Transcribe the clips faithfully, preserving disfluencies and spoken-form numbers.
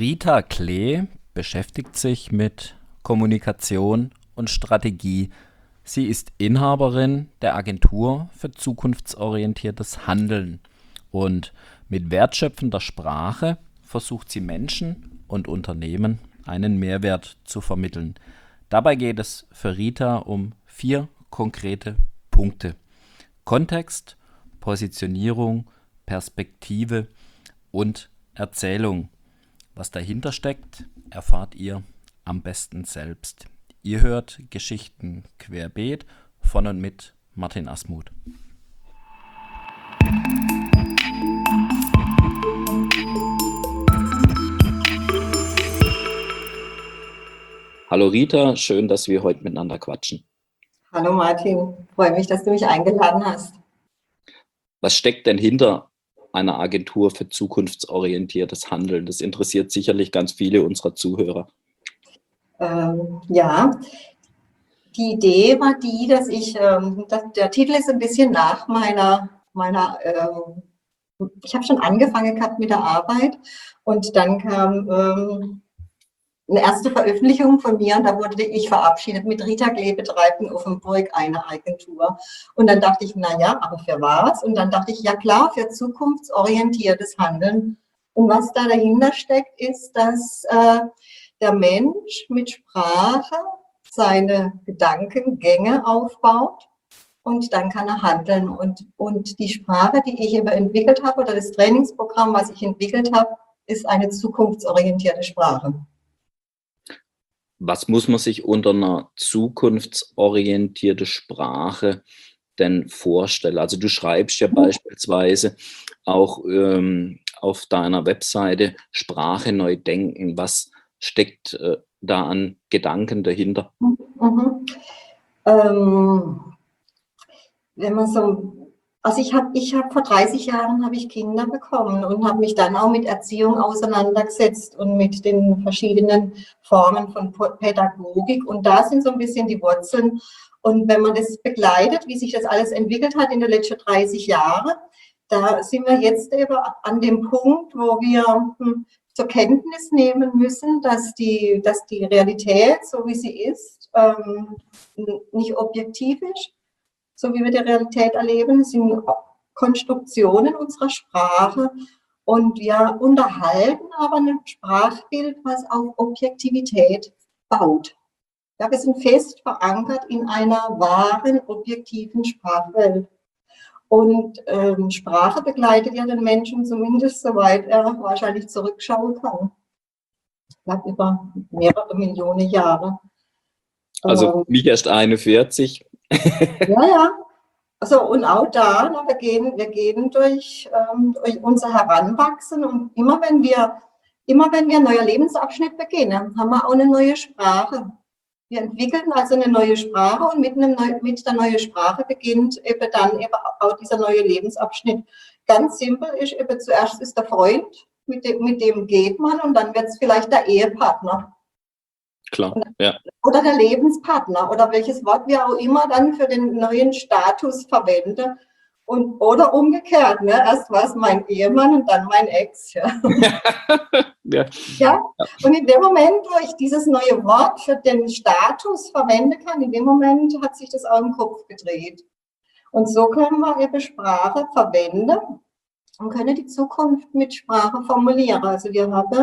Rita Klee beschäftigt sich mit Kommunikation und Strategie. Sie ist Inhaberin der Agentur für zukunftsorientiertes Handeln und mit wertschöpfender Sprache versucht sie Menschen und Unternehmen einen Mehrwert zu vermitteln. Dabei geht es für Rita um vier konkrete Punkte: Kontext, Positionierung, Perspektive und Erzählung. Was dahinter steckt, erfahrt ihr am besten selbst. Ihr hört Geschichten querbeet von und mit Martin Asmuth. Hallo Rita, schön, dass wir heute miteinander quatschen. Hallo Martin, freue mich, dass du mich eingeladen hast. Was steckt denn hinter einer Agentur für zukunftsorientiertes Handeln? Das interessiert sicherlich ganz viele unserer Zuhörer. Ähm, ja, die Idee war die, dass ich, ähm, dass der Titel ist ein bisschen nach meiner, meiner ähm, ich habe schon angefangen gehabt mit der Arbeit und dann kam ähm, eine erste Veröffentlichung von mir und da wurde ich verabschiedet mit Rita Klee betreibt in Offenburg eine Agentur. Und dann dachte ich, naja, aber für was? Und dann dachte ich, ja klar, für zukunftsorientiertes Handeln. Und was da dahinter steckt, ist, dass äh, der Mensch mit Sprache seine Gedankengänge aufbaut und dann kann er handeln. Und, und die Sprache, die ich eben entwickelt habe, oder das Trainingsprogramm, was ich entwickelt habe, ist eine zukunftsorientierte Sprache. Was muss man sich unter einer zukunftsorientierten Sprache denn vorstellen? Also du schreibst ja mhm. beispielsweise auch ähm, auf deiner Webseite Sprache neu denken. Was steckt äh, da an Gedanken dahinter? Mhm. Ähm, wenn man so, also ich habe ich hab vor dreißig Jahren habe ich Kinder bekommen und habe mich dann auch mit Erziehung auseinandergesetzt und mit den verschiedenen Formen von Pädagogik. Und da sind so ein bisschen die Wurzeln. Und wenn man das begleitet, wie sich das alles entwickelt hat in den letzten dreißig Jahren, da sind wir jetzt eben an dem Punkt, wo wir hm, zur Kenntnis nehmen müssen, dass die, dass die Realität, so wie sie ist, ähm, nicht objektiv ist. So wie wir die Realität erleben, sind Konstruktionen unserer Sprache und wir unterhalten aber ein Sprachbild, was auf Objektivität baut. Ja, wir sind fest verankert in einer wahren, objektiven Sprachwelt. Und ähm, Sprache begleitet ja den Menschen zumindest, soweit er wahrscheinlich zurückschauen kann. Ich glaube, über mehrere Millionen Jahre. Also ähm, mich erst einundvierzig. Ja, ja. Also, und auch da, ne, wir gehen, wir gehen durch, ähm, durch unser Heranwachsen und immer wenn wir, immer wenn wir einen neuen Lebensabschnitt beginnen, haben wir auch eine neue Sprache. Wir entwickeln also eine neue Sprache und mit, einem neu, mit der neuen Sprache beginnt eben dann eben auch dieser neue Lebensabschnitt. Ganz simpel ist eben, zuerst ist der Freund, mit dem, mit dem geht man und dann wird es vielleicht der Ehepartner. Klar, ja. Oder der Lebenspartner oder welches Wort wir auch immer dann für den neuen Status verwenden. Und, oder umgekehrt, ne? Erst war es mein Ehemann und dann mein Ex. Ja. ja. Ja. Und in dem Moment, wo ich dieses neue Wort für den Status verwenden kann, in dem Moment hat sich das auch im Kopf gedreht. Und so können wir eben Sprache verwenden und können die Zukunft mit Sprache formulieren. Also wir haben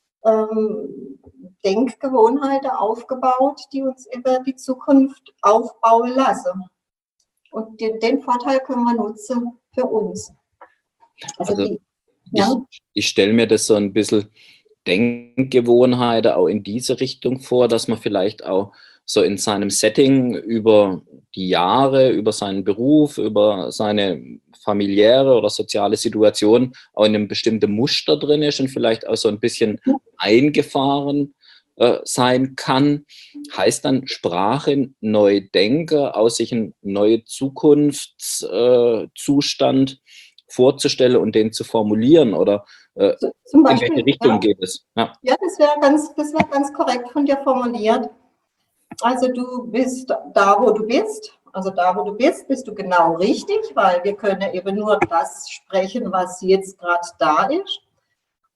ähm, Denkgewohnheiten aufgebaut, die uns über die Zukunft aufbauen lassen. Und den, den Vorteil können wir nutzen für uns. Also, also die, ja? ich, ich stelle mir das so ein bisschen Denkgewohnheiten auch in diese Richtung vor, dass man vielleicht auch so in seinem Setting über die Jahre, über seinen Beruf, über seine familiäre oder soziale Situation auch in einem bestimmten Muster drin ist und vielleicht auch so ein bisschen eingefahren äh, sein kann. Heißt dann Sprache neu denken, aus sich einen neuen Zukunftszustand äh, vorzustellen und den zu formulieren oder äh, Zum Beispiel, in welche Richtung ja. geht es? Ja, ja das wäre ganz, das wär ganz korrekt von dir formuliert. Also du bist da, wo du bist. Also da, wo du bist, bist du genau richtig, weil wir können eben nur das sprechen, was jetzt gerade da ist.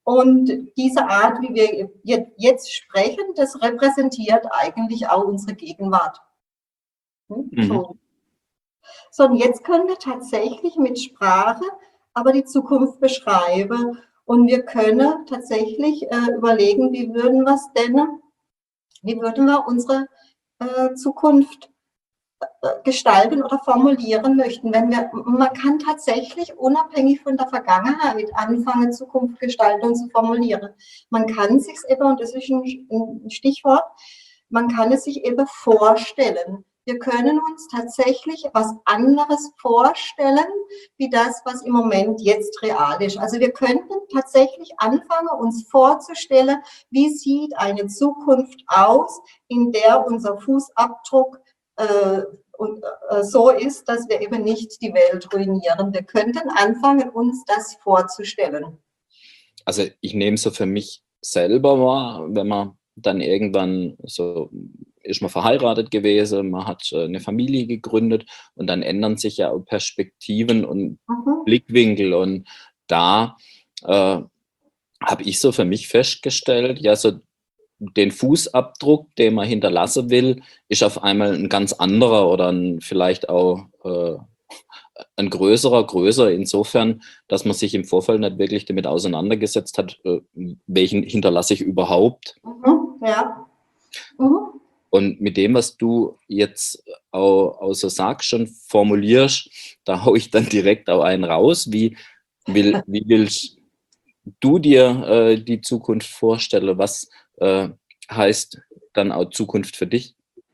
Und diese Art, wie wir jetzt sprechen, das repräsentiert eigentlich auch unsere Gegenwart. Hm? Mhm. So. So, und jetzt können wir tatsächlich mit Sprache aber die Zukunft beschreiben. Und wir können tatsächlich äh, überlegen, wie würden wir es denn, wie würden wir unsere äh, Zukunft äh, gestalten oder formulieren möchten. Wenn wir, man kann tatsächlich unabhängig von der Vergangenheit anfangen, Zukunft gestalten und zu formulieren. Man kann sich eben, und das ist ein, ein Stichwort, man kann es sich eben vorstellen. Wir können uns tatsächlich was anderes vorstellen, wie das, was im Moment jetzt real ist. Also wir könnten tatsächlich anfangen, uns vorzustellen, wie sieht eine Zukunft aus, in der unser Fußabdruck äh, und, äh, so ist, dass wir eben nicht die Welt ruinieren. Wir könnten anfangen, uns das vorzustellen. Also ich nehme so für mich selber wahr, wenn man dann irgendwann so, ist man verheiratet gewesen, man hat eine Familie gegründet und dann ändern sich ja auch Perspektiven und Mhm. Blickwinkel und da äh, habe ich so für mich festgestellt, ja, so den Fußabdruck, den man hinterlassen will, ist auf einmal ein ganz anderer oder ein, vielleicht auch äh, ein größerer, größer insofern, dass man sich im Vorfeld nicht wirklich damit auseinandergesetzt hat, äh, welchen hinterlasse ich überhaupt. Mhm. Ja. Mhm. Und mit dem, was du jetzt auch, auch so sagst, schon formulierst, da hau ich dann direkt auch einen raus. Wie, will, wie willst du dir äh, die Zukunft vorstellen? Was äh, heißt dann auch Zukunft für dich?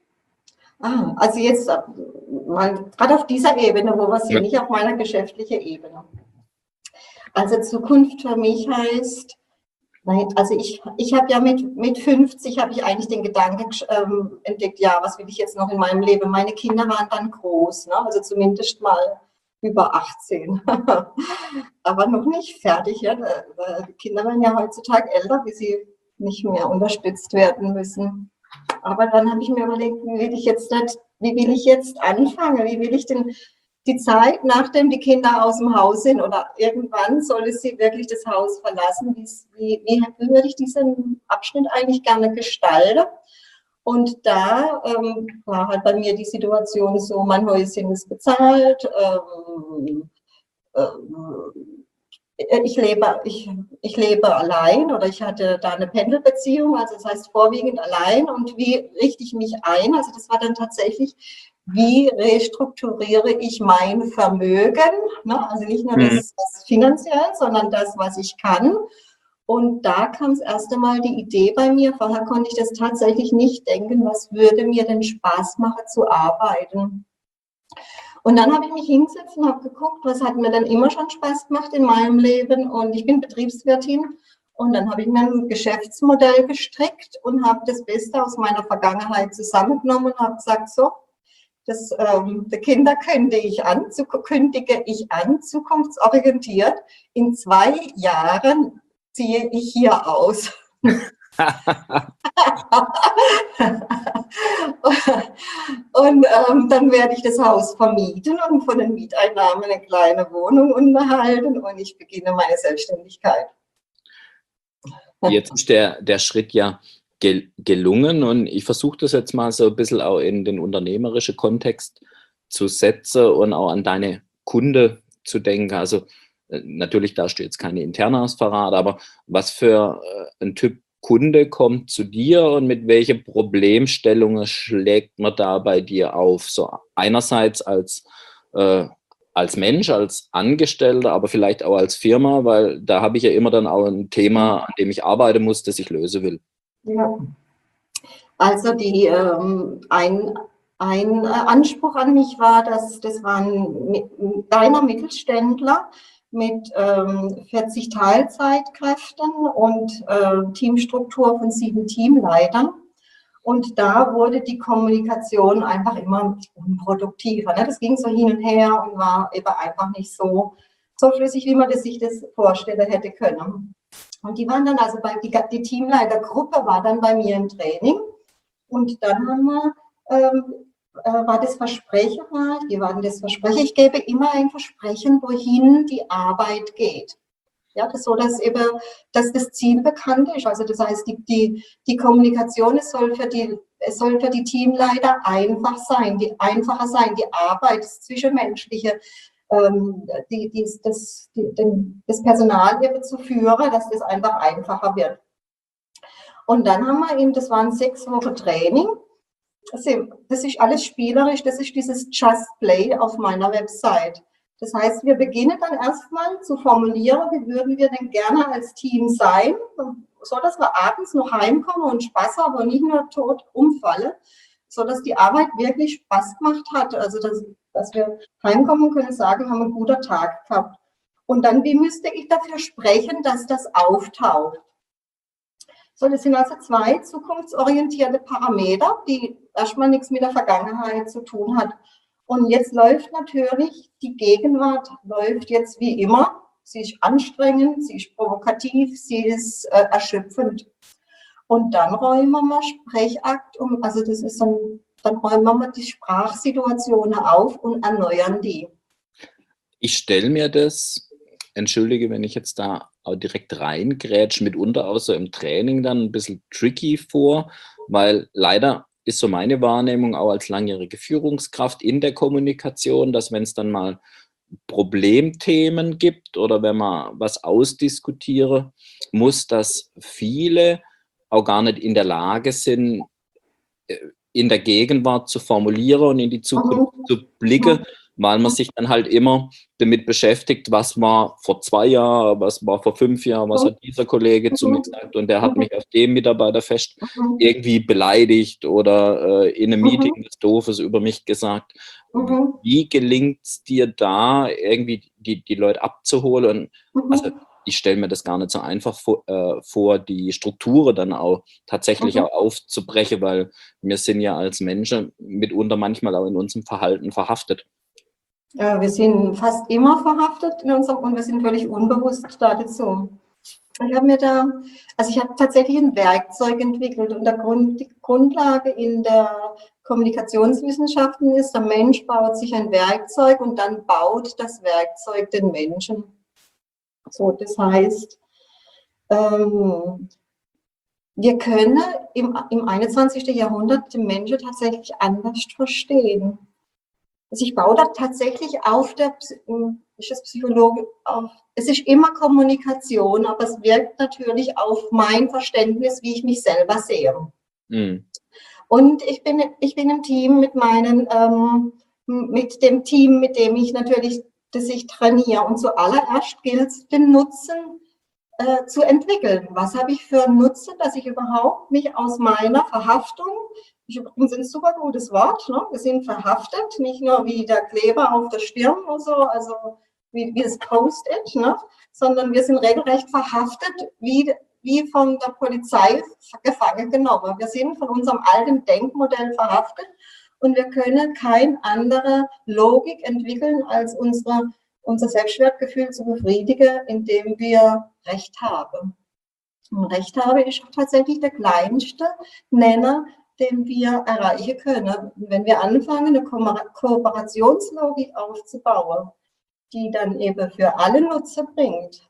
Ah, also jetzt äh, mal gerade auf dieser Ebene, wo wir sind, Ja. nicht auf meiner geschäftlichen Ebene. Also Zukunft für mich heißt, nein, also ich, ich habe ja mit, mit fünfzig habe ich eigentlich den Gedanken ähm, entdeckt, ja, was will ich jetzt noch in meinem Leben? Meine Kinder waren dann groß, ne? Also zumindest mal über achtzehn, aber noch nicht fertig. Ja? Die Kinder werden ja heutzutage älter, wie sie nicht mehr unterstützt werden müssen. Aber dann habe ich mir überlegt, wie will ich jetzt nicht, wie will ich jetzt anfangen? Wie will ich denn die Zeit, nachdem die Kinder aus dem Haus sind oder irgendwann soll es sie wirklich das Haus verlassen? Wie, wie, wie würde ich diesen Abschnitt eigentlich gerne gestalten? Und da ähm, war halt bei mir die Situation so, mein Häuschen ist bezahlt, ähm, ähm, ich lebe, ich, ich lebe allein oder ich hatte da eine Pendelbeziehung, also das heißt vorwiegend allein. Und wie richte ich mich ein? Also das war dann tatsächlich, wie restrukturiere ich mein Vermögen? Ne? Also nicht nur das, das finanziell, sondern das, was ich kann. Und da kam das erste Mal die Idee bei mir, vorher konnte ich das tatsächlich nicht denken, was würde mir denn Spaß machen zu arbeiten? Und dann habe ich mich hingesetzt und habe geguckt, was hat mir dann immer schon Spaß gemacht in meinem Leben. Und ich bin Betriebswirtin. Und dann habe ich mir ein Geschäftsmodell gestrickt und habe das Beste aus meiner Vergangenheit zusammengenommen und habe gesagt, so, das ähm, die Kinder kündige ich an, zu, kündige ich an, zukunftsorientiert. In zwei Jahren ziehe ich hier aus. Und ähm, dann werde ich das Haus vermieten und von den Mieteinnahmen eine kleine Wohnung unterhalten und ich beginne meine Selbstständigkeit. Jetzt ist der, der Schritt ja gel gelungen und ich versuche das jetzt mal so ein bisschen auch in den unternehmerischen Kontext zu setzen und auch an deine Kunde zu denken. Also äh, natürlich darfst du jetzt keine Internas verraten, aber was für äh, ein Typ Kunde kommt zu dir und mit welchen Problemstellungen schlägt man da bei dir auf? So einerseits als, äh, als Mensch, als Angestellter, aber vielleicht auch als Firma, weil da habe ich ja immer dann auch ein Thema, an dem ich arbeiten muss, das ich lösen will. Ja. Also die, ähm, ein, ein Anspruch an mich war, dass das war ein kleiner Mittelständler mit ähm, vierzig Teilzeitkräften und äh, Teamstruktur von sieben Teamleitern. Und da wurde die Kommunikation einfach immer unproduktiver. Ne? Das ging so hin und her und war eben einfach nicht so, so flüssig, wie man das sich das vorstellen hätte können. Und die waren dann also bei, die, die Teamleitergruppe war dann bei mir im Training. Und dann haben wir, ähm, äh, war das Versprechen mal, wie war denn das Versprechen? Ich gebe immer ein Versprechen, wohin die Arbeit geht. Ja, das so, dass eben, dass das Ziel bekannt ist. Also das heißt, die, die, die Kommunikation, es soll für die, es soll für die Teamleiter einfach sein, die einfacher sein, die Arbeit, das Zwischenmenschliche, ähm, die, die, das, die, den, das Personal eben zu führen, dass das einfach einfacher wird. Und dann haben wir eben, das waren sechs Wochen Training. Das ist alles spielerisch, das ist dieses Just Play auf meiner Website. Das heißt, wir beginnen dann erstmal zu formulieren, wie würden wir denn gerne als Team sein, so dass wir abends noch heimkommen und Spaß haben und nicht nur tot umfallen, so dass die Arbeit wirklich Spaß gemacht hat. Also, dass, dass wir heimkommen und können sagen, wir haben einen guten Tag gehabt. Und dann, wie müsste ich dafür sprechen, dass das auftaucht? So, das sind also zwei zukunftsorientierte Parameter, die erstmal nichts mit der Vergangenheit zu tun hat. Und jetzt läuft natürlich, die Gegenwart läuft jetzt wie immer. Sie ist anstrengend, sie ist provokativ, sie ist äh, erschöpfend. Und dann räumen wir Sprechakt um, also das ist dann, dann räumen wir die Sprachsituationen auf und erneuern die. Ich stelle mir das, entschuldige, wenn ich jetzt da auch direkt reingrätsch, mitunter auch so im Training dann ein bisschen tricky vor, weil leider ist so meine Wahrnehmung auch als langjährige Führungskraft in der Kommunikation, dass wenn es dann mal Problemthemen gibt oder wenn man was ausdiskutieren muss, dass viele auch gar nicht in der Lage sind, in der Gegenwart zu formulieren und in die Zukunft mhm. zu blicken, weil man sich dann halt immer damit beschäftigt, was war vor zwei Jahren, was war vor fünf Jahren, was hat dieser Kollege mhm. zu mir gesagt und der hat mich auf dem Mitarbeiter fest mhm. irgendwie beleidigt oder äh, in einem mhm. Meeting des Doofes über mich gesagt. Mhm. Wie gelingt es dir da, irgendwie die, die Leute abzuholen? Und, mhm. also ich stelle mir das gar nicht so einfach vor, äh, vor die Strukturen dann auch tatsächlich mhm. auch aufzubrechen, weil wir sind ja als Menschen mitunter manchmal auch in unserem Verhalten verhaftet. Ja, wir sind fast immer verhaftet in unserem und wir sind völlig unbewusst da dazu. Ich habe mir da, also ich habe tatsächlich ein Werkzeug entwickelt und der Grund, die Grundlage in der Kommunikationswissenschaften ist, der Mensch baut sich ein Werkzeug und dann baut das Werkzeug den Menschen. So, das heißt, ähm, wir können im, im einundzwanzigsten Jahrhundert den Menschen tatsächlich anders verstehen. Also ich baue da tatsächlich auf der, ist das Psychologe, auf, es ist immer Kommunikation, aber es wirkt natürlich auf mein Verständnis, wie ich mich selber sehe. Mhm. Und ich bin, ich bin im Team mit meinen, ähm, mit dem Team, mit dem ich natürlich, das ich trainiere. Und zuallererst gilt es, den Nutzen äh, zu entwickeln. Was habe ich für einen Nutzen, dass ich überhaupt mich aus meiner Verhaftung, ist übrigens ein super gutes Wort, ne? Wir sind verhaftet, nicht nur wie der Kleber auf der Stirn oder so, also wie, wie das Post-it, ne? Sondern wir sind regelrecht verhaftet, wie, wie von der Polizei gefangen genommen. Wir sind von unserem alten Denkmodell verhaftet und wir können keine andere Logik entwickeln, als unsere, unser Selbstwertgefühl zu befriedigen, indem wir Recht haben. Und Recht habe ist tatsächlich der kleinste Nenner, den wir erreichen können, wenn wir anfangen, eine Ko Kooperationslogik aufzubauen, die dann eben für alle Nutzer bringt.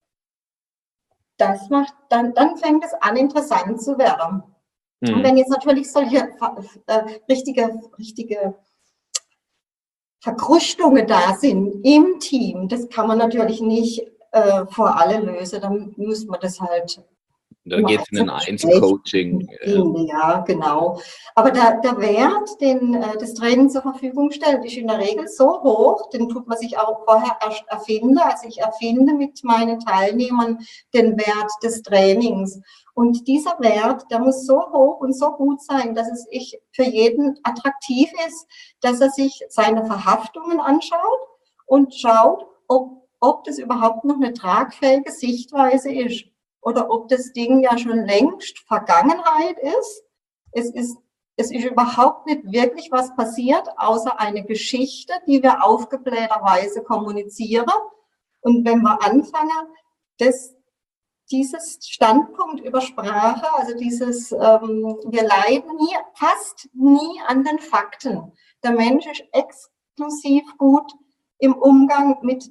Das macht, dann, dann fängt es an, interessant zu werden. Mhm. Und wenn jetzt natürlich solche äh, richtige, richtige Verkrustungen da sind im Team, das kann man natürlich nicht äh, vor alle lösen, dann muss man das halt. Da geht es in ein Einzelcoaching. Ja, genau. Aber der, der Wert, den äh, das Training zur Verfügung stellt, ist in der Regel so hoch, den tut man sich auch vorher erst erfinden. Also ich erfinde mit meinen Teilnehmern den Wert des Trainings. Und dieser Wert, der muss so hoch und so gut sein, dass es ich für jeden attraktiv ist, dass er sich seine Verhaftungen anschaut und schaut, ob, ob das überhaupt noch eine tragfähige Sichtweise ist. Oder ob das Ding ja schon längst Vergangenheit ist. Es ist, es ist überhaupt nicht wirklich was passiert, außer eine Geschichte, die wir aufgeblähterweise kommunizieren. Und wenn wir anfangen, das, dieses Standpunkt über Sprache, also dieses, ähm, wir leiden nie, fast nie an den Fakten. Der Mensch ist exklusiv gut im Umgang mit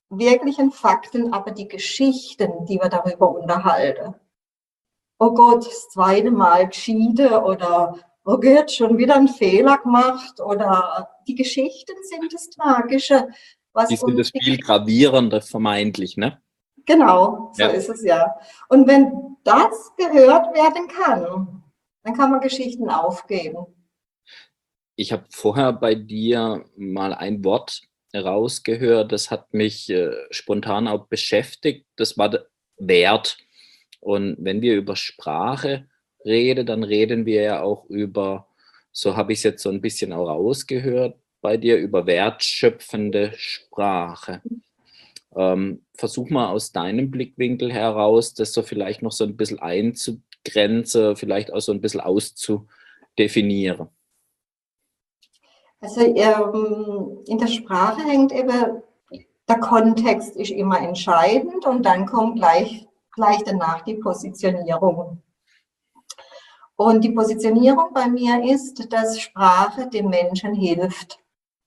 wirklichen Fakten, aber die Geschichten, die wir darüber unterhalten. Oh Gott, das zweite Mal geschieden oder oh Gott, schon wieder einen Fehler gemacht oder die Geschichten sind das Tragische, was Die sind uns das viel gravierender vermeintlich, ne? genau, so Ja. ist es ja. Und wenn das gehört werden kann, dann kann man Geschichten aufgeben. Ich habe vorher bei dir mal ein Wort rausgehört, das hat mich äh, spontan auch beschäftigt, das war der Wert. Und wenn wir über Sprache reden, dann reden wir ja auch über, so habe ich es jetzt so ein bisschen auch rausgehört bei dir, über wertschöpfende Sprache. Ähm, versuch mal aus deinem Blickwinkel heraus, das so vielleicht noch so ein bisschen einzugrenzen, vielleicht auch so ein bisschen auszudefinieren. Also ähm, in der Sprache hängt eben, der Kontext ist immer entscheidend und dann kommt gleich, gleich danach die Positionierung. Und die Positionierung bei mir ist, dass Sprache dem Menschen hilft.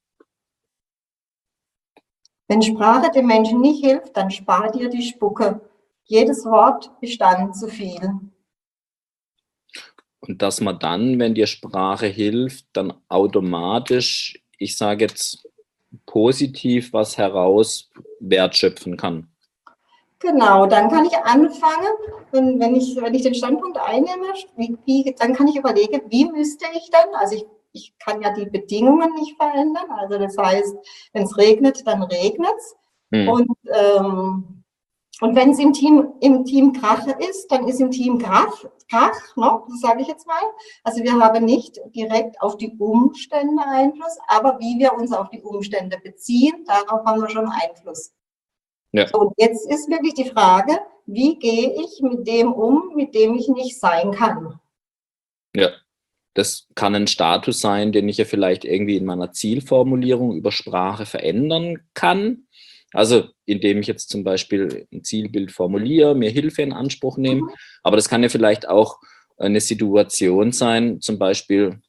Wenn Sprache dem Menschen nicht hilft, dann spart dir die Spucke. Jedes Wort ist dann zu viel. Und dass man dann, wenn dir Sprache hilft, dann automatisch, ich sage jetzt positiv was heraus wertschöpfen kann. Genau, dann kann ich anfangen, wenn, wenn, ich, wenn ich den Standpunkt einnehme, wie, wie, dann kann ich überlegen, wie müsste ich denn, also ich, ich kann ja die Bedingungen nicht verändern, also das heißt, wenn es regnet, dann regnet es. Hm. Und, ähm, und wenn es im Team, im Team Krache ist, dann ist im Team Krach, Krach, ne? Das sage ich jetzt mal. Also wir haben nicht direkt auf die Umstände Einfluss, aber wie wir uns auf die Umstände beziehen, darauf haben wir schon Einfluss. Ja. So, und jetzt ist wirklich die Frage, wie gehe ich mit dem um, mit dem ich nicht sein kann? Ja, das kann ein Status sein, den ich ja vielleicht irgendwie in meiner Zielformulierung über Sprache verändern kann. Also indem ich jetzt zum Beispiel ein Zielbild formuliere, mir Hilfe in Anspruch nehme. Mhm. Aber das kann ja vielleicht auch eine Situation sein, zum Beispiel,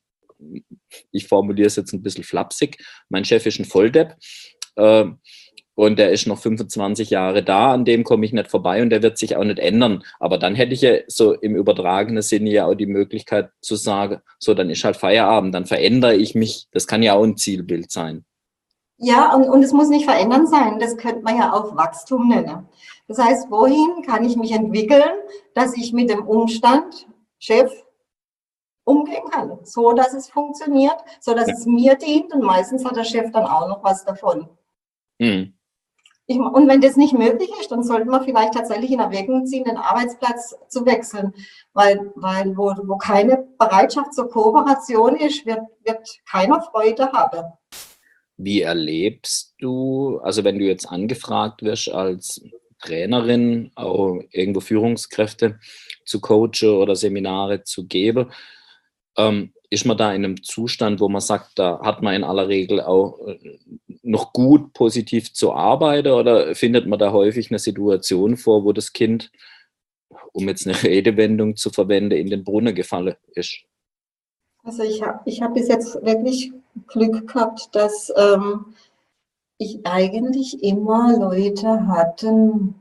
ich formuliere es jetzt ein bisschen flapsig, mein Chef ist ein Volldepp. Äh, Und der ist noch fünfundzwanzig Jahre da, an dem komme ich nicht vorbei und der wird sich auch nicht ändern. Aber dann hätte ich ja so im übertragenen Sinne ja auch die Möglichkeit zu sagen, so, dann ist halt Feierabend, dann verändere ich mich. Das kann ja auch ein Zielbild sein. Ja, und, und es muss nicht verändern sein, das könnte man ja auch Wachstum nennen. Das heißt, wohin kann ich mich entwickeln, dass ich mit dem Umstand Chef umgehen kann, so dass es funktioniert, so dass Ja. es mir dient und meistens hat der Chef dann auch noch was davon. Hm. Ich, und wenn das nicht möglich ist, dann sollte man vielleicht tatsächlich in Erwägung ziehen, den Arbeitsplatz zu wechseln, weil, weil wo, wo keine Bereitschaft zur Kooperation ist, wird, wird keiner Freude haben. Wie erlebst du, also wenn du jetzt angefragt wirst als Trainerin, auch irgendwo Führungskräfte zu coachen oder Seminare zu geben, ähm, ist man da in einem Zustand, wo man sagt, da hat man in aller Regel auch äh, noch gut positiv zu arbeiten, oder findet man da häufig eine Situation vor, wo das Kind, um jetzt eine Redewendung zu verwenden, in den Brunnen gefallen ist? Also ich habe ich hab bis jetzt wirklich Glück gehabt, dass ähm, ich eigentlich immer Leute hatten,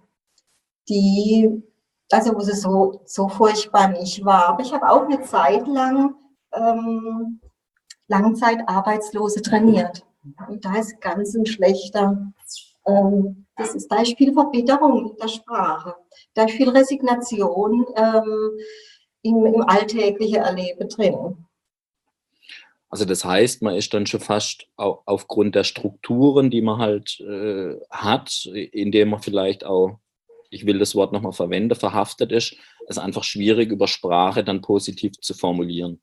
die, also wo es so, so furchtbar nicht war. Aber ich habe auch eine Zeit lang ähm, Langzeitarbeitslose trainiert. Und da ist ganz ein schlechter, ähm, das ist, da ist viel Verbitterung in der Sprache, da ist viel Resignation ähm, im, im alltäglichen Erleben drin. Also das heißt, man ist dann schon fast au- aufgrund der Strukturen, die man halt äh, hat, indem man vielleicht auch, ich will das Wort nochmal verwenden, verhaftet ist, es ist einfach schwierig, über Sprache dann positiv zu formulieren.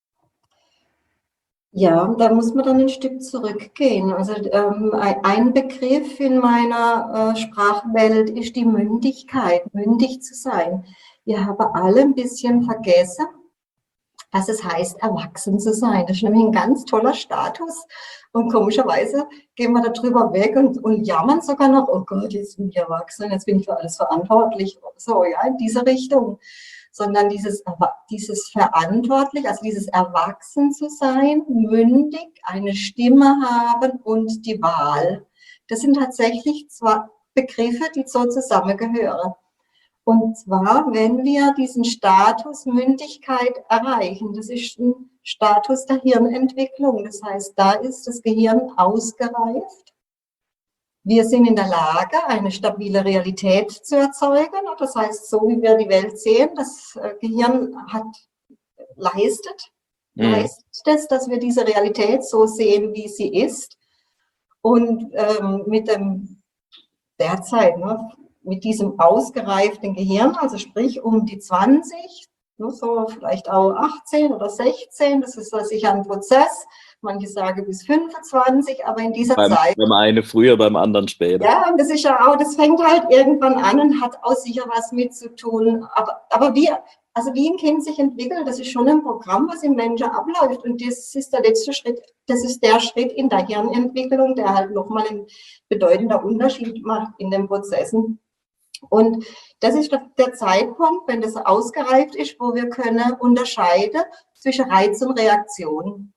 Ja, da muss man dann ein Stück zurückgehen. Also ähm, ein ein Begriff in meiner äh, Sprachwelt ist die Mündigkeit, mündig zu sein. Wir haben alle ein bisschen vergessen, was es heißt, erwachsen zu sein. Das ist nämlich ein ganz toller Status. Und komischerweise gehen wir darüber weg und, und jammern sogar noch, oh Gott, jetzt bin ich erwachsen, jetzt bin ich für alles verantwortlich. So, ja, in diese Richtung. Sondern dieses, dieses verantwortlich, also dieses erwachsen zu sein, mündig, eine Stimme haben und die Wahl. Das sind tatsächlich zwar Begriffe, die so zusammengehören. Und zwar, wenn wir diesen Status Mündigkeit erreichen, das ist ein Status der Hirnentwicklung. Das heißt, da ist das Gehirn ausgereift. Wir sind in der Lage, eine stabile Realität zu erzeugen. Das heißt, so wie wir die Welt sehen, das Gehirn hat, leistet, mhm. leistet das, dass wir diese Realität so sehen, wie sie ist. Und ähm, mit dem derzeit, ne, mit diesem ausgereiften Gehirn, also sprich um die zwanzig, ne, so vielleicht auch achtzehn oder sechzehn, das ist sicher ein Prozess. Manche sagen bis fünfundzwanzig, aber in dieser beim, Zeit. Beim einen früher, beim anderen später. Ja, und das ist ja auch, das fängt halt irgendwann an und hat auch sicher was mit zu tun. Aber, aber wie, also wie ein Kind sich entwickelt, das ist schon ein Programm, was im Menschen abläuft. Und das ist der letzte Schritt, das ist der Schritt in der Hirnentwicklung, der halt nochmal ein bedeutender Unterschied macht in den Prozessen. Und das ist der Zeitpunkt, wenn das ausgereift ist, wo wir können unterscheiden zwischen Reiz und Reaktion.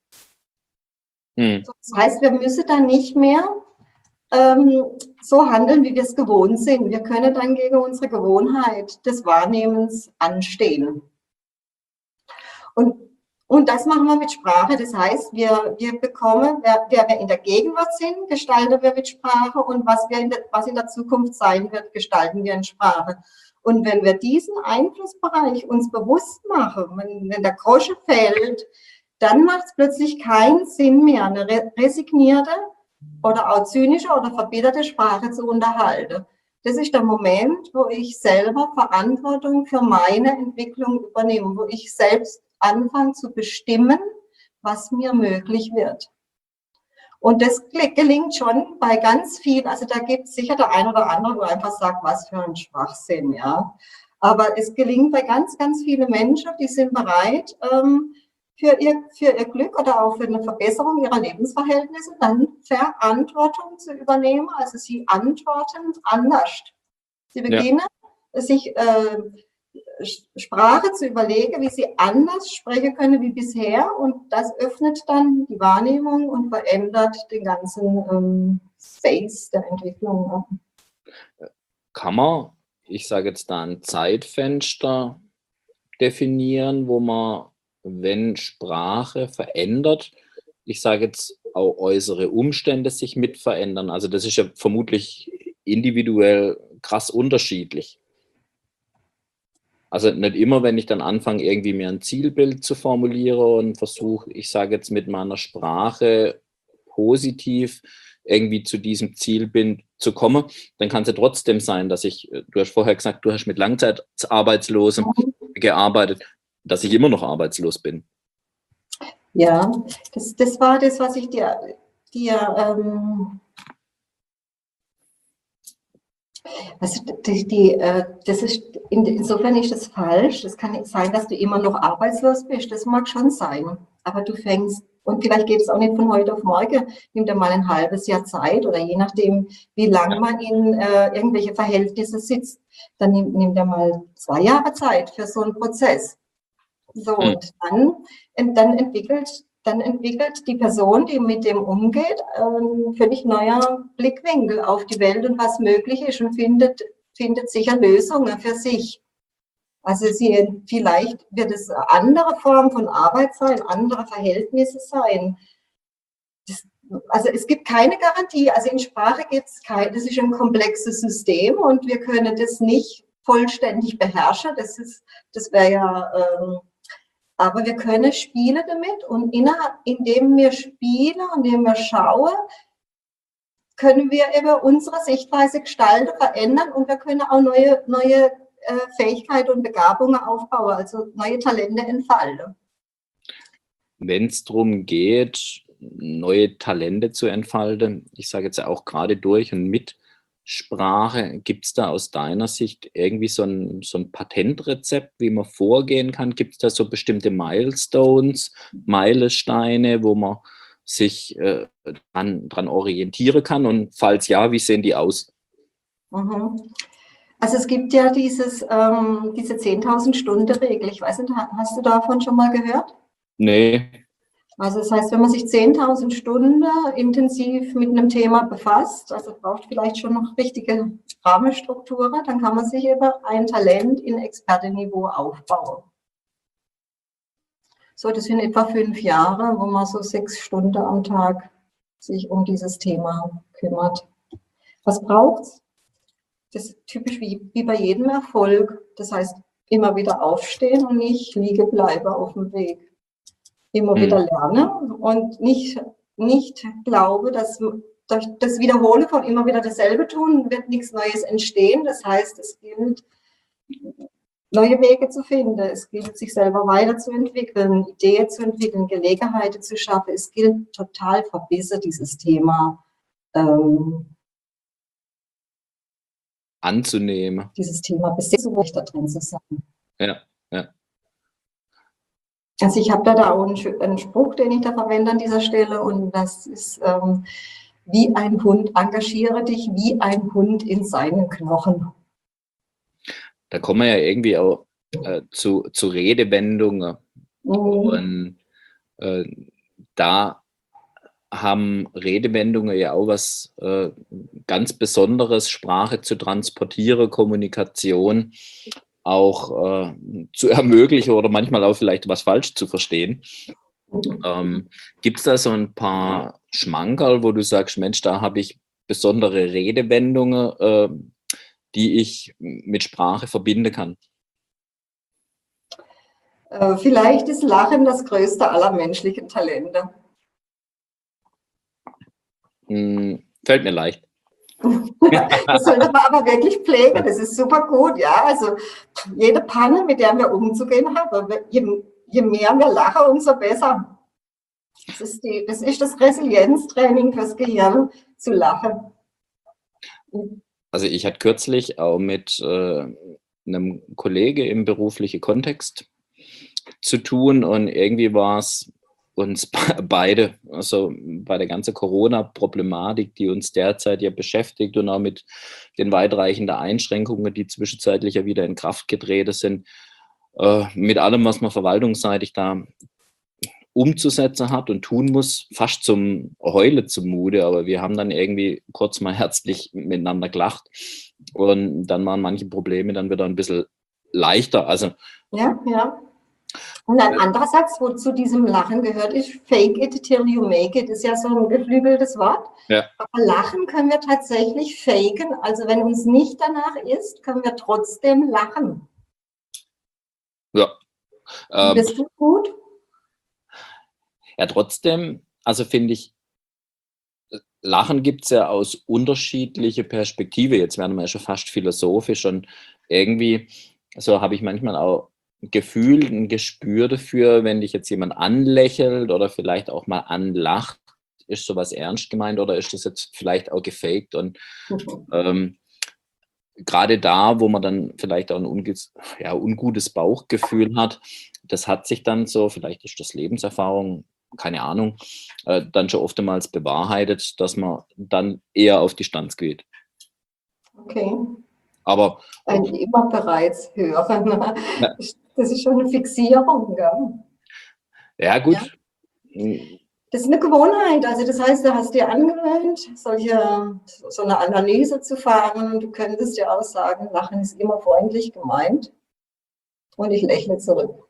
Hm. Das heißt, wir müssen dann nicht mehr ähm, so handeln, wie wir es gewohnt sind. Wir können dann gegen unsere Gewohnheit des Wahrnehmens anstehen. Und, und das machen wir mit Sprache. Das heißt, wir, wir bekommen, wer, wer wir in der Gegenwart sind, gestalten wir mit Sprache, und was, wir in der, was in der Zukunft sein wird, gestalten wir in Sprache. Und wenn wir diesen Einflussbereich uns bewusst machen, wenn, wenn der Groschen fällt, dann macht es plötzlich keinen Sinn mehr, eine resignierte oder auch zynische oder verbitterte Sprache zu unterhalten. Das ist der Moment, wo ich selber Verantwortung für meine Entwicklung übernehme, wo ich selbst anfange zu bestimmen, was mir möglich wird. Und das gelingt schon bei ganz vielen, also da gibt es sicher der ein oder andere, wo einfach sagt, was für ein Schwachsinn, ja. Aber es gelingt bei ganz, ganz vielen Menschen, die sind bereit, ähm, Für ihr, für ihr Glück oder auch für eine Verbesserung ihrer Lebensverhältnisse dann Verantwortung zu übernehmen. Also sie antworten anders. Sie beginnen, ja. sich äh, Sprache zu überlegen, wie sie anders sprechen können wie bisher. Und das öffnet dann die Wahrnehmung und verändert den ganzen ähm, Space der Entwicklung. Kann man, ich sage jetzt da, ein Zeitfenster definieren, wo man, wenn Sprache verändert, ich sage jetzt auch äußere Umstände sich mit verändern. Also das ist ja vermutlich individuell krass unterschiedlich. Also nicht immer, wenn ich dann anfange, irgendwie mir ein Zielbild zu formulieren und versuche, ich sage jetzt mit meiner Sprache positiv irgendwie zu diesem Zielbild zu kommen, dann kann es ja trotzdem sein, dass ich, du hast vorher gesagt, du hast mit Langzeitarbeitslosen gearbeitet, dass ich immer noch arbeitslos bin. Ja, das, das war das, was ich dir, dir ähm, also die, die, äh, das ist, in, insofern ist das falsch. Es kann nicht sein, dass du immer noch arbeitslos bist. Das mag schon sein, aber du fängst, und vielleicht geht es auch nicht von heute auf morgen, nimm dir mal ein halbes Jahr Zeit oder je nachdem, wie lange man in äh, irgendwelche Verhältnisse sitzt, dann nimm, nimm dir mal zwei Jahre Zeit für so einen Prozess. So, mhm. und dann, dann, entwickelt, dann entwickelt die Person, die mit dem umgeht, ein völlig neuer Blickwinkel auf die Welt und was möglich ist und findet, findet sicher Lösungen für sich. Also sie, vielleicht wird es eine andere Form von Arbeit sein, andere Verhältnisse sein. Das, also es gibt keine Garantie, also in Sprache gibt es kein, das ist ein komplexes System und wir können das nicht vollständig beherrschen, das ist, das wäre ja... Ähm, Aber wir können spielen damit und innerhalb, indem wir spielen und indem wir schauen, können wir eben unsere Sichtweise gestalten, verändern und wir können auch neue, neue äh, Fähigkeiten und Begabungen aufbauen, also neue Talente entfalten. Wenn es darum geht, neue Talente zu entfalten, ich sage jetzt auch gerade durch und mit Sprache, gibt es da aus deiner Sicht irgendwie so ein, so ein Patentrezept, wie man vorgehen kann? Gibt es da so bestimmte Milestones, Meilensteine, wo man sich äh, dran, dran orientieren kann? Und falls ja, wie sehen die aus? Mhm. Also es gibt ja dieses, ähm, diese zehntausend Stunden Regel. Ich weiß nicht, hast du davon schon mal gehört? Nee. Also das heißt, wenn man sich zehntausend Stunden intensiv mit einem Thema befasst, also braucht vielleicht schon noch richtige Rahmenstrukturen, dann kann man sich über ein Talent in Expertenniveau aufbauen. So, das sind etwa fünf Jahre, wo man so sechs Stunden am Tag sich um dieses Thema kümmert. Was braucht's? Das ist typisch wie, wie bei jedem Erfolg. Das heißt, immer wieder aufstehen und nicht liegen bleiben auf dem Weg. Immer wieder lernen und nicht, nicht glaube, dass durch das Wiederholen von immer wieder dasselbe tun, wird nichts Neues entstehen. Das heißt, es gilt, neue Wege zu finden. Es gilt, sich selber weiterzuentwickeln, Ideen zu entwickeln, Gelegenheiten zu schaffen. Es gilt total verbissen, dieses Thema ähm, anzunehmen. Dieses Thema besitzen, da drin zu sein. Ja, ja. Also ich habe da, da auch einen, einen Spruch, den ich da verwende an dieser Stelle, und das ist, ähm, wie ein Hund, engagiere dich wie ein Hund in seinen Knochen. Da kommen wir ja irgendwie auch äh, zu, zu Redewendungen. Mhm. Und äh, da haben Redewendungen ja auch was äh, ganz Besonderes, Sprache zu transportieren, Kommunikation auch äh, zu ermöglichen oder manchmal auch vielleicht was falsch zu verstehen. Ähm, Gibt es da so ein paar Schmankerl, wo du sagst, Mensch, da habe ich besondere Redewendungen, äh, die ich mit Sprache verbinden kann? Äh, vielleicht ist Lachen das größte aller menschlichen Talente. Hm, fällt mir leicht. Das sollte man aber wirklich pflegen, das ist super gut, ja, also jede Panne, mit der wir umzugehen haben, je, je mehr wir lachen, umso besser. Das ist, die, das ist das Resilienztraining fürs Gehirn, zu lachen. Also ich hatte kürzlich auch mit äh, einem Kollege im beruflichen Kontext zu tun und irgendwie war es uns beide, also bei der ganzen Corona-Problematik, die uns derzeit ja beschäftigt und auch mit den weitreichenden Einschränkungen, die zwischenzeitlich ja wieder in Kraft getreten sind, äh, mit allem, was man verwaltungsseitig da umzusetzen hat und tun muss, fast zum Heule zumute, aber wir haben dann irgendwie kurz mal herzlich miteinander gelacht und dann waren manche Probleme dann wieder ein bisschen leichter. Also ja, ja. Und ein anderer Satz, wo zu diesem Lachen gehört, ist fake it till you make it. Das ist ja so ein geflügeltes Wort. Ja. Aber Lachen können wir tatsächlich faken. Also wenn uns nicht danach ist, können wir trotzdem lachen. Ja. Ähm, das tut gut. Ja, trotzdem, also finde ich, Lachen gibt es ja aus unterschiedlicher Perspektive. Jetzt werden wir ja schon fast philosophisch und irgendwie, so habe ich manchmal auch ein Gefühl, ein Gespür dafür, wenn dich jetzt jemand anlächelt oder vielleicht auch mal anlacht, ist sowas ernst gemeint oder ist das jetzt vielleicht auch gefaked? Und mhm. ähm, gerade da, wo man dann vielleicht auch ein unges- ja, ungutes Bauchgefühl hat, das hat sich dann so, vielleicht ist das Lebenserfahrung, keine Ahnung, äh, dann schon oftmals bewahrheitet, dass man dann eher auf Distanz geht. Okay. Aber ein immer bereits hören. Ja. Das ist schon eine Fixierung. Gell? Ja, gut. Ja. Das ist eine Gewohnheit. Also das heißt, du hast dir angewöhnt, solche, so eine Analyse zu fahren und du könntest dir auch sagen, Lachen ist immer freundlich gemeint und ich lächle zurück.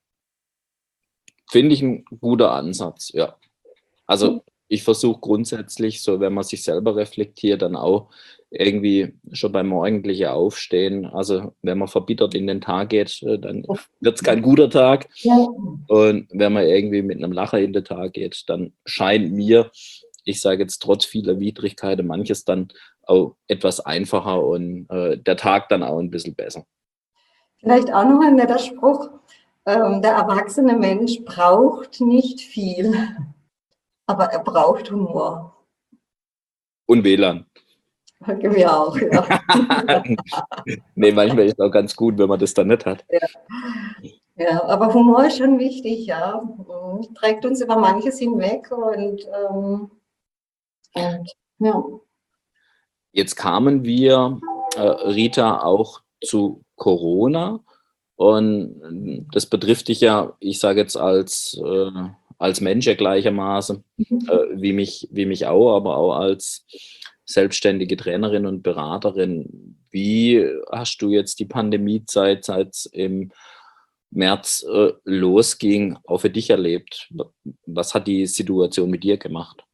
Finde ich ein guter Ansatz, ja. Also ich versuche grundsätzlich, so wenn man sich selber reflektiert, dann auch irgendwie schon beim morgendlichen Aufstehen, also wenn man verbittert in den Tag geht, dann wird es kein guter Tag. Ja. Und wenn man irgendwie mit einem Lacher in den Tag geht, dann scheint mir, ich sage jetzt trotz vieler Widrigkeiten, manches dann auch etwas einfacher und äh, der Tag dann auch ein bisschen besser. Vielleicht auch noch ein netter Spruch. Ähm, der erwachsene Mensch braucht nicht viel, aber er braucht Humor. Und W L A N. Wir auch, ja. Nee, manchmal ist es auch ganz gut, wenn man das dann nicht hat. Ja. Ja, aber Humor ist schon wichtig, ja. Trägt uns über manches hinweg und, ähm, und ja. Jetzt kamen wir, äh, Rita, auch zu Corona und das betrifft dich ja, ich sage jetzt als, äh, als Mensch ja gleichermaßen, Mhm. äh, wie mich, wie mich auch, aber auch als selbstständige Trainerin und Beraterin. Wie hast du jetzt die Pandemiezeit, seit es im März äh, losging, auch für dich erlebt? Was hat die Situation mit dir gemacht?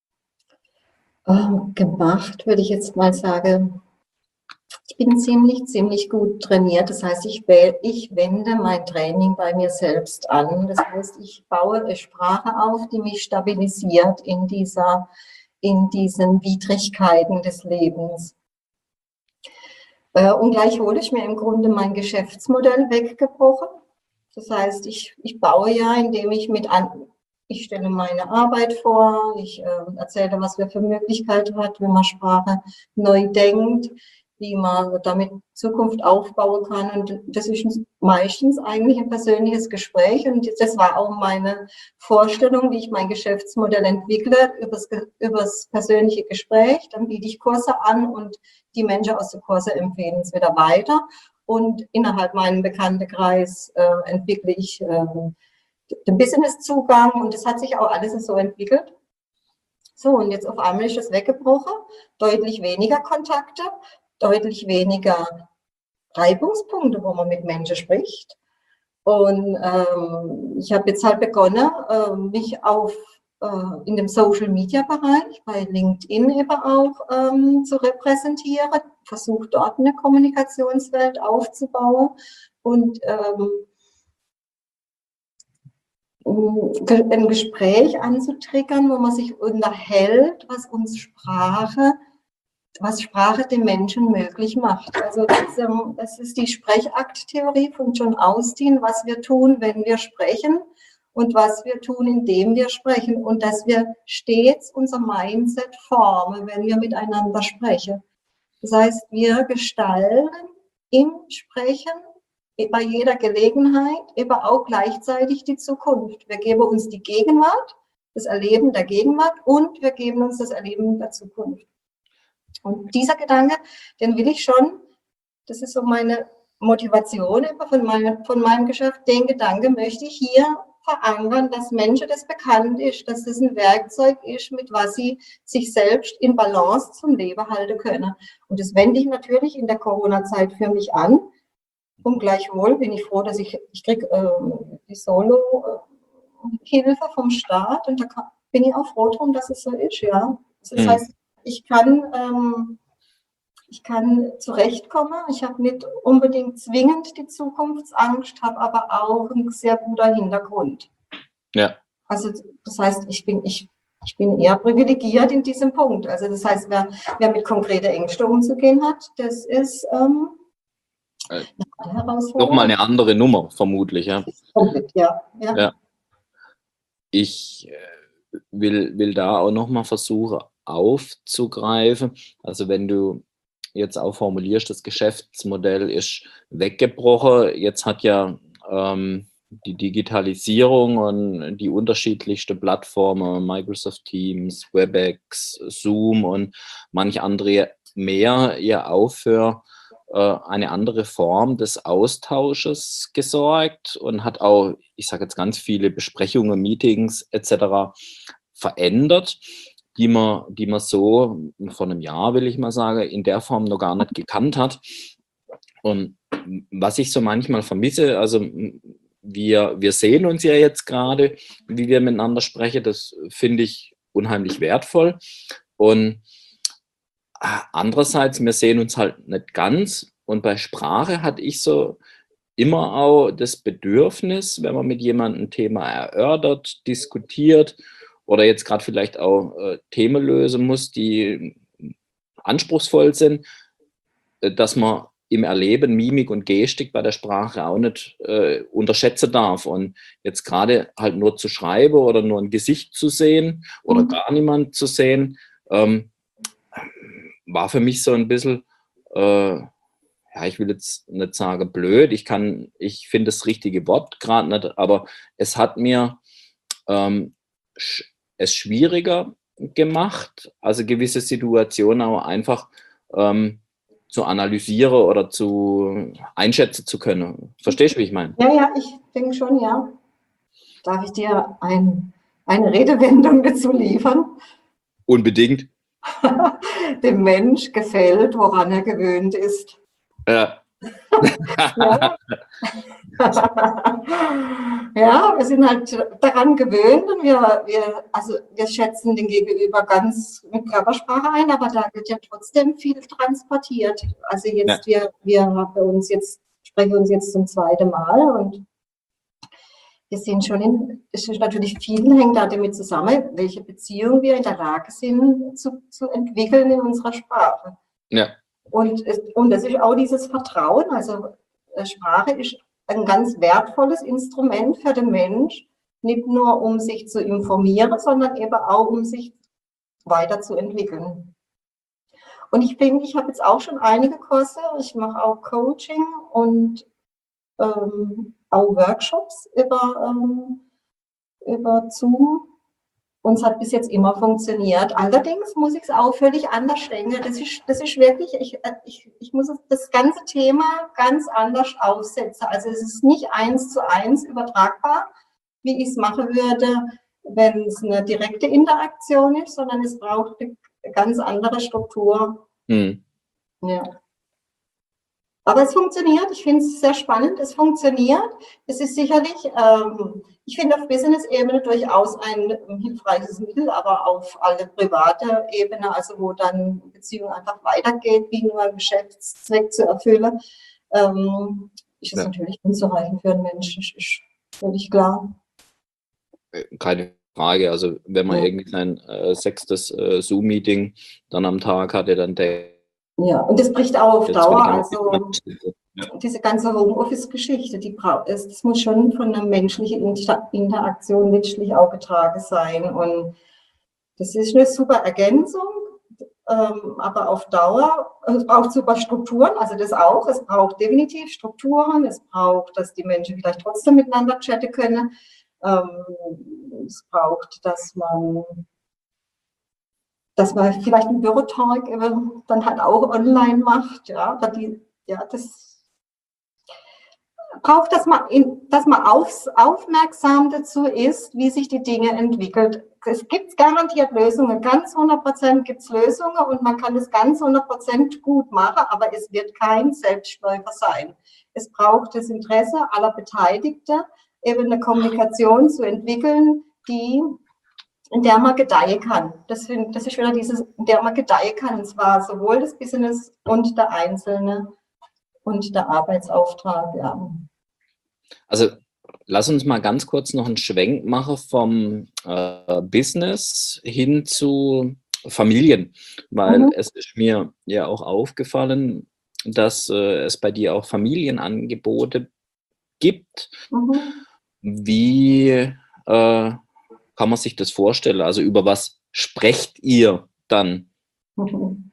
Ähm, gemacht, würde ich jetzt mal sagen, ich bin ziemlich, ziemlich gut trainiert. Das heißt, ich, wähl, ich wende mein Training bei mir selbst an. Das heißt, ich baue eine Sprache auf, die mich stabilisiert in dieser, in diesen Widrigkeiten des Lebens. Äh, und gleich hole ich mir im Grunde mein Geschäftsmodell weggebrochen. Das heißt, ich, ich baue ja, indem ich mit an, ich stelle meine Arbeit vor, ich äh, erzähle, was wir für Möglichkeiten hat, wenn man Sprache neu denkt, wie man damit Zukunft aufbauen kann. Und das ist meistens eigentlich ein persönliches Gespräch. Und das war auch meine Vorstellung, wie ich mein Geschäftsmodell entwickle, übers, übers persönliche Gespräch. Dann biete ich Kurse an und die Menschen aus den Kurse empfehlen es wieder weiter. Und innerhalb meinem Bekanntenkreis äh, entwickle ich äh, den Business-Zugang und das hat sich auch alles so entwickelt. So, und jetzt auf einmal ist es weggebrochen, deutlich weniger Kontakte, deutlich weniger Reibungspunkte, wo man mit Menschen spricht. Und ähm, ich habe jetzt halt begonnen, äh, mich auf äh, in dem Social-Media-Bereich bei LinkedIn eben auch ähm, zu repräsentieren, versuche dort eine Kommunikationswelt aufzubauen und ähm, ein Gespräch anzutriggern, wo man sich unterhält, was uns Sprache, was Sprache den Menschen möglich macht. Also das, ähm, das ist die Sprechakttheorie von John Austin, was wir tun, wenn wir sprechen und was wir tun, indem wir sprechen und dass wir stets unser Mindset formen, wenn wir miteinander sprechen. Das heißt, wir gestalten im Sprechen bei jeder Gelegenheit, aber auch gleichzeitig die Zukunft. Wir geben uns die Gegenwart, das Erleben der Gegenwart und wir geben uns das Erleben der Zukunft. Und dieser Gedanke, den will ich schon, das ist so meine Motivation von meinem, von meinem Geschäft, den Gedanke möchte ich hier verankern, dass Menschen das bekannt ist, dass das ein Werkzeug ist, mit was sie sich selbst in Balance zum Leben halten können. Und das wende ich natürlich in der Corona-Zeit für mich an. Und gleichwohl bin ich froh, dass ich, ich kriege äh, die Solo-Hilfe vom Staat und da kann, bin ich auch froh drum, dass es so ist, ja. Das heißt, ich kann, ähm, ich kann zurechtkommen, ich habe nicht unbedingt zwingend die Zukunftsangst, habe aber auch einen sehr guten Hintergrund. Ja. Also das heißt, ich bin, ich, ich bin eher privilegiert in diesem Punkt. Also das heißt, wer, wer mit konkreten Ängsten umzugehen hat, das ist ähm, Äh, nochmal eine andere Nummer, vermutlich. Ja. Komplett, ja. ja. ja. Ich äh, will, will da auch nochmal versuchen aufzugreifen. Also wenn du jetzt auch formulierst, das Geschäftsmodell ist weggebrochen. Jetzt hat ja ähm, die Digitalisierung und die unterschiedlichsten Plattformen, Microsoft Teams, Webex, Zoom und manch andere mehr, ja auch für eine andere Form des Austausches gesorgt und hat auch, ich sage jetzt ganz viele Besprechungen, Meetings et cetera verändert, die man, die man so vor einem Jahr, will ich mal sagen, in der Form noch gar nicht gekannt hat. Und was ich so manchmal vermisse, also wir, wir sehen uns ja jetzt gerade, wie wir miteinander sprechen, das finde ich unheimlich wertvoll. Und andererseits, wir sehen uns halt nicht ganz und bei Sprache hatte ich so immer auch das Bedürfnis, wenn man mit jemandem ein Thema erörtert, diskutiert oder jetzt gerade vielleicht auch äh, Themen lösen muss, die anspruchsvoll sind, äh, dass man im Erleben Mimik und Gestik bei der Sprache auch nicht äh, unterschätzen darf. Und jetzt gerade halt nur zu schreiben oder nur ein Gesicht zu sehen oder mhm. gar niemand zu sehen, ähm, war für mich so ein bisschen, äh, ja, ich will jetzt nicht sagen blöd, ich kann, ich finde das richtige Wort gerade nicht, aber es hat mir ähm, sch- es schwieriger gemacht, also gewisse Situationen auch einfach ähm, zu analysieren oder zu einschätzen zu können. Verstehst du, wie ich meine? Ja, ja, ich denke schon, ja. Darf ich dir ein eine Redewendung dazu liefern? Unbedingt. Dem Mensch gefällt, woran er gewöhnt ist. Ja. Ja. Ja, wir sind halt daran gewöhnt und wir, wir, also wir schätzen den Gegenüber ganz mit Körpersprache ein, aber da wird ja trotzdem viel transportiert. Also jetzt, Ja. wir, wir haben uns jetzt, sprechen uns jetzt zum zweiten Mal und wir sind schon in, es ist natürlich viel hängt da damit zusammen, welche Beziehung wir in der Lage sind zu, zu entwickeln in unserer Sprache. Ja. Und, es, und das ist auch dieses Vertrauen, also Sprache ist ein ganz wertvolles Instrument für den Mensch, nicht nur um sich zu informieren, sondern eben auch um sich weiterzuentwickeln. Und ich finde, ich habe jetzt auch schon einige Kurse, ich mache auch Coaching und ähm, auch Workshops über, ähm, über Zoom. Und es hat bis jetzt immer funktioniert. Allerdings muss ich es auch völlig anders denken. Das ist, das ist wirklich, ich, ich, ich muss das ganze Thema ganz anders aufsetzen. Also es ist nicht eins zu eins übertragbar, wie ich es machen würde, wenn es eine direkte Interaktion ist, sondern es braucht eine ganz andere Struktur. Hm. Ja. Aber es funktioniert, ich finde es sehr spannend, es funktioniert. Es ist sicherlich, ähm, ich finde auf Business-Ebene durchaus ein hilfreiches Mittel, aber auf alle private Ebene, also wo dann Beziehung einfach weitergeht, wie nur einen Geschäftszweck zu erfüllen, ähm, ist es Ja. natürlich unzureichend für einen Menschen, ist, ist völlig klar. Keine Frage. Also wenn man Ja. irgendwie sein äh, sechstes äh, Zoom-Meeting dann am Tag hatte, dann der Ja, und das bricht auch auf jetzt Dauer. wieder Also ja. diese ganze Homeoffice-Geschichte, die braucht es, das muss schon von einer menschlichen Inter Interaktion letztlich auch getragen sein. Und das ist eine super Ergänzung, ähm, aber auf Dauer, es braucht super Strukturen, also das auch, es braucht definitiv Strukturen, es braucht, dass die Menschen vielleicht trotzdem miteinander chatten können, ähm, es braucht, dass man dass man vielleicht einen Bürotalk dann halt auch online macht, ja, aber die, ja, das braucht, dass man, in, dass man auf, aufmerksam dazu ist, wie sich die Dinge entwickeln. Es gibt garantiert Lösungen, ganz hundert Prozent gibt es Lösungen und man kann es ganz hundert Prozent gut machen, aber es wird kein Selbstläufer sein. Es braucht das Interesse aller Beteiligten, eben eine Kommunikation zu entwickeln, die in der man gedeihen kann. Das, find, das ist wieder dieses, in der man gedeihen kann, und zwar sowohl das Business und der Einzelne und der Arbeitsauftrag. Ja. Also lass uns mal ganz kurz noch einen Schwenk machen vom äh, Business hin zu Familien, weil Mhm. es ist mir ja auch aufgefallen, dass äh, es bei dir auch Familienangebote gibt. Mhm. Wie äh, kann man sich das vorstellen? Also über was sprecht ihr dann? Mhm.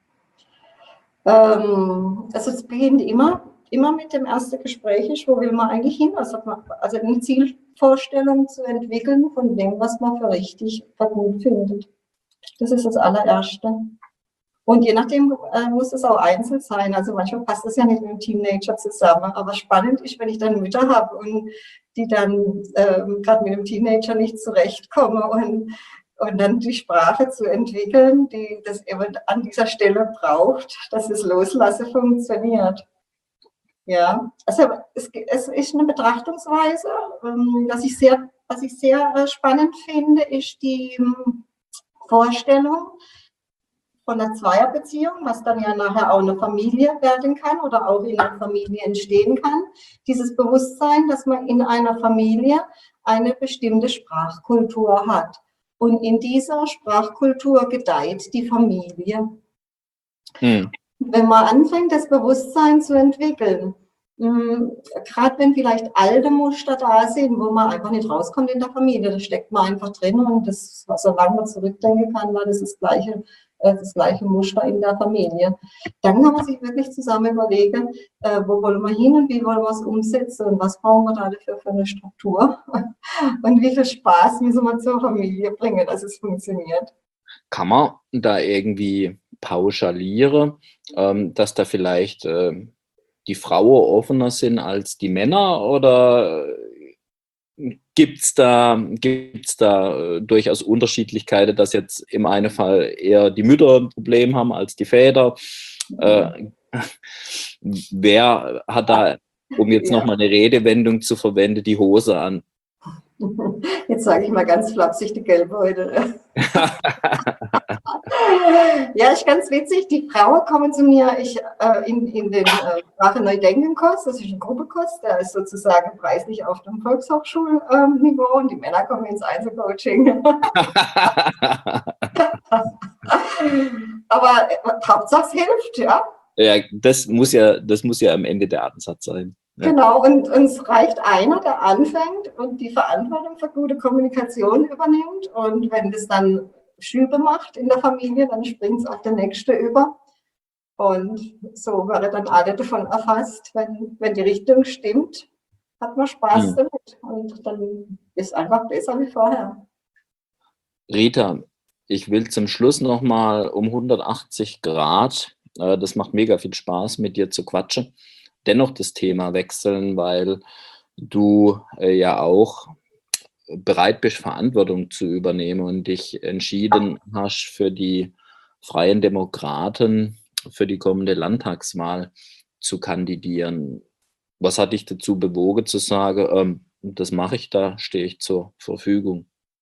Ähm, also es beginnt immer, immer mit dem ersten Gespräch, wo will man eigentlich hin? Also, also eine Zielvorstellung zu entwickeln von dem, was man für richtig, für gut findet. Das ist das allererste. Und je nachdem äh, muss es auch einzeln sein. Also manchmal passt das ja nicht mit dem Teenager zusammen. Aber spannend ist, wenn ich dann Mütter habe und die dann ähm, gerade mit dem Teenager nicht zurechtkommen und, und dann die Sprache zu entwickeln, die das eben an dieser Stelle braucht, dass das Loslassen funktioniert. Ja, also es, es ist eine Betrachtungsweise, ähm, was ich sehr, was ich sehr äh, spannend finde, ist die ähm, Vorstellung von einer Zweierbeziehung, was dann ja nachher auch eine Familie werden kann oder auch in einer Familie entstehen kann. Dieses Bewusstsein, dass man in einer Familie eine bestimmte Sprachkultur hat. Und in dieser Sprachkultur gedeiht die Familie. Hm. Wenn man anfängt, das Bewusstsein zu entwickeln, gerade wenn vielleicht alte Muster da sind, wo man einfach nicht rauskommt in der Familie, da steckt man einfach drin und das, solange man zurückdenken kann, war das das gleiche, das gleiche Muster in der Familie. Dann kann man sich wirklich zusammen überlegen, wo wollen wir hin und wie wollen wir es umsetzen und was brauchen wir da dafür für eine Struktur und wie viel Spaß müssen wir zur Familie bringen, dass es funktioniert. Kann man da irgendwie pauschalieren, ähm, dass da vielleicht äh, die Frauen offener sind als die Männer oder Gibt es da, gibt's da äh, durchaus Unterschiedlichkeiten, dass jetzt im einen Fall eher die Mütter ein Problem haben als die Väter? Äh, wer hat da, um jetzt Ja. nochmal eine Redewendung zu verwenden, die Hose an? Jetzt sage ich mal ganz flapsig, die Geldbeutel. Ja, ist ganz witzig. Die Frauen kommen zu mir ich, äh, in, in den äh, Sprache Neudenken-Kurs, das ist ein Gruppekurs, der ist sozusagen preislich auf dem Volkshochschulniveau ähm, und die Männer kommen ins Einzelcoaching. Aber äh, Hauptsache es hilft, ja. Ja, das muss ja, das muss ja am Ende der Ansatz sein. Ja. Genau, und uns reicht einer, der anfängt und die Verantwortung für gute Kommunikation übernimmt. Und wenn das dann Schübe macht in der Familie, dann springt es auf der Nächste über. Und so werden dann alle davon erfasst, wenn, wenn die Richtung stimmt, hat man Spaß Mhm. damit. Und dann ist es einfach besser wie vorher. Rita, ich will zum Schluss nochmal um hundertachtzig Grad, äh, das macht mega viel Spaß, mit dir zu quatschen, dennoch das Thema wechseln, weil du äh, ja auch bereit bist, Verantwortung zu übernehmen und dich entschieden hast für die Freien Demokraten für die kommende Landtagswahl zu kandidieren. Was hat dich dazu bewogen zu sagen, ähm, das mache ich, da stehe ich zur Verfügung?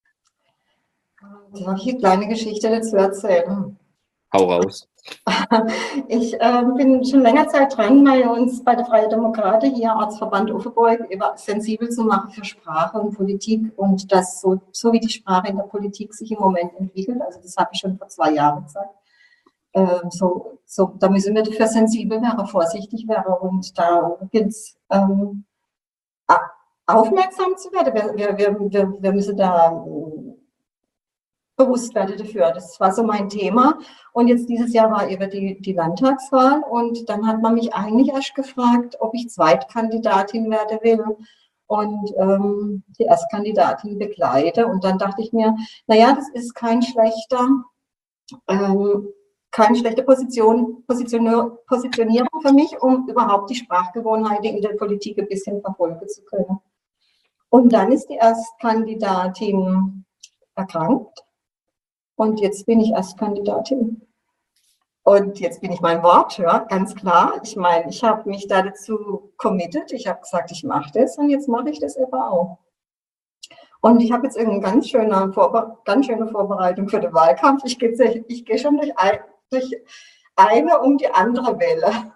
Soll ich eine kleine Geschichte dazu erzählen? Hau raus. Ich äh, bin schon länger Zeit dran, bei uns bei der Freien Demokraten hier Ortsverband Uffenburg sensibel zu machen für Sprache und Politik und das so, so wie die Sprache in der Politik sich im Moment entwickelt. Also das habe ich schon vor zwei Jahren gesagt. Ähm, so, so, da müssen wir dafür sensibel werden, vorsichtig werden und da gilt es ähm, aufmerksam zu werden. Wir, wir, wir, wir müssen da bewusst werde dafür. Das war so mein Thema. Und jetzt dieses Jahr war eben die, die Landtagswahl und dann hat man mich eigentlich erst gefragt, ob ich Zweitkandidatin werden will und ähm, die Erstkandidatin begleite. Und dann dachte ich mir, naja, das ist kein schlechter, ähm, keine schlechte Position, Position, Positionierung für mich, um überhaupt die Sprachgewohnheiten in der Politik ein bisschen verfolgen zu können. Und dann ist die Erstkandidatin erkrankt. Und jetzt bin ich Erstkandidatin. Und jetzt bin ich mein Wort, ja, ganz klar. Ich meine, ich habe mich da dazu committed. Ich habe gesagt, ich mache das und jetzt mache ich das eben auch. Und ich habe jetzt eine ganz schöne, Vorbe- ganz schöne Vorbereitung für den Wahlkampf. Ich gehe ich gehe schon durch, ein, durch eine um die andere Welle.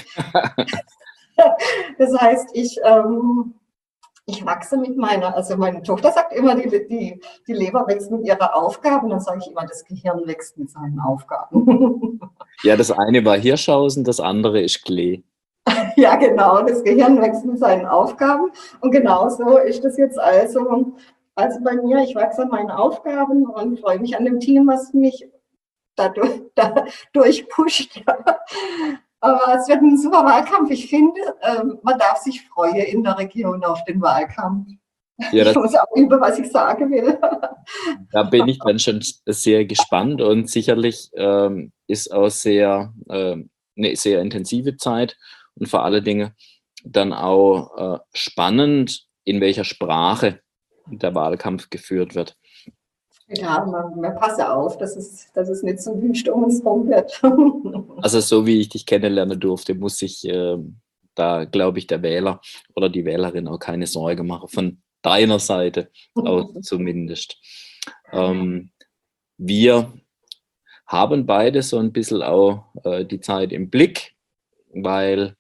Das heißt, ich... Ähm, Ich wachse mit meiner, also meine Tochter sagt immer, die, die, die Leber wächst mit ihrer Aufgabe. Und dann sage ich immer, das Gehirn wächst mit seinen Aufgaben. Ja, das eine war Hirschhausen, das andere ist Klee. Ja, genau, das Gehirn wächst mit seinen Aufgaben. Und genauso ist das jetzt also, also bei mir. Ich wachse an meinen Aufgaben und freue mich an dem Team, was mich dadurch, dadurch pusht. Aber es wird ein super Wahlkampf. Ich finde, man darf sich freuen in der Region auf den Wahlkampf. Ja, ich muss auch üben, was ich sagen will. Da bin ich dann schon sehr gespannt und sicherlich ähm, ist auch sehr, äh, eine sehr intensive Zeit und vor allen Dingen dann auch äh, spannend, in welcher Sprache der Wahlkampf geführt wird. Ja, man, man passe auf, dass es, dass es nicht so wünscht um uns rum wird. Also so wie ich dich kennenlernen durfte, muss sich äh, da, glaube ich, der Wähler oder die Wählerin auch keine Sorge machen, von deiner Seite aus zumindest. Ähm, wir haben beide so ein bisschen auch äh, die Zeit im Blick, weil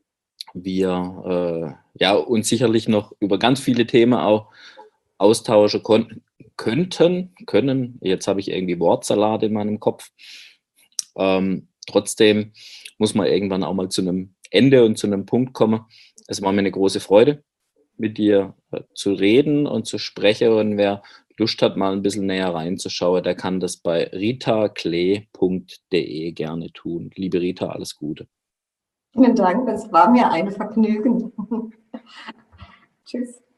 wir äh, ja, uns sicherlich noch über ganz viele Themen auch austauschen konnten. Könnten, können, jetzt habe ich irgendwie Wortsalat in meinem Kopf. Ähm, trotzdem muss man irgendwann auch mal zu einem Ende und zu einem Punkt kommen. Es war mir eine große Freude, mit dir äh, zu reden und zu sprechen. Und wer Lust hat, mal ein bisschen näher reinzuschauen, der kann das bei ritaklee punkt de gerne tun. Liebe Rita, alles Gute. Vielen Dank, es war mir ein Vergnügen. Tschüss.